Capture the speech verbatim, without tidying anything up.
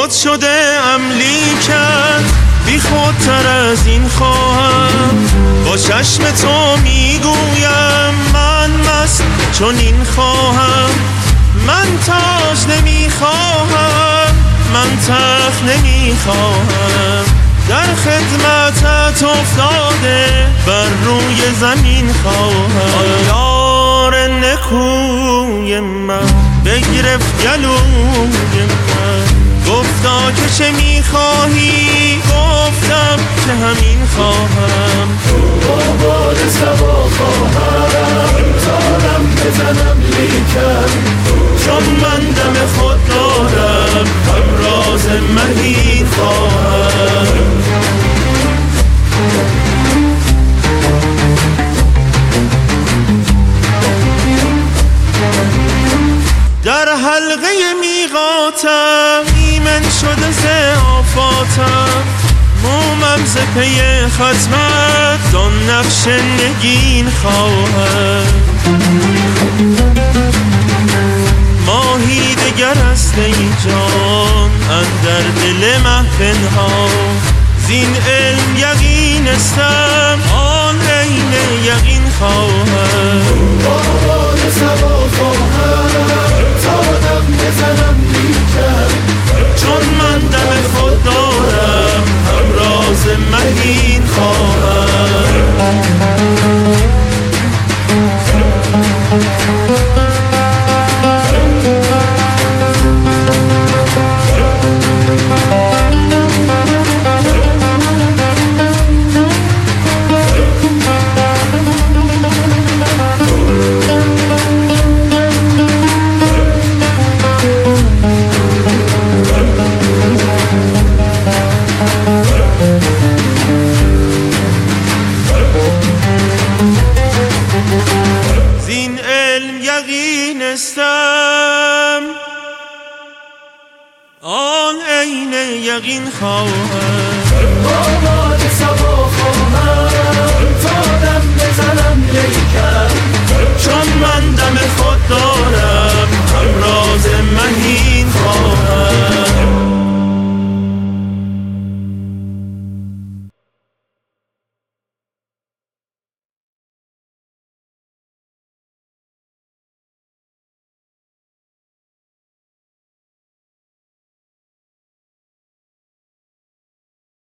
خود شده عملی کرد، بی خودتر از این خواهم. با چشم تو میگویم من مست چون این خواهم. من تاج نمیخواهم، من تخت نمیخواهم، در خدمتت افتاده بر روی زمین خواهم. یار نکوی من بگرفت گلوی من، گفتا که چه میخواهی، گفتم که همین خواهم. با باد سبا خواهم تارم بزنم لیکن، چون من دم خود دارم همراز مهین خواهم. در حلقه میقاتم ایمن شده ز آفاتم، مومم ز پی ختمت دان نقش نگین خواهم. ماهی دگر است ای جان اندر دل محفل ها، زین علم یقین استم آن عین یقین خواهم. با باد سبا خواهم تارم بزنم لیکن، چون من دم خود دارم همراز مهین خواهم. زین علم یقین استم آن عین یقین خواهم. با باد سبا خواهم تارم بزنم لیکن، چون من دم خود دارم همراز مهین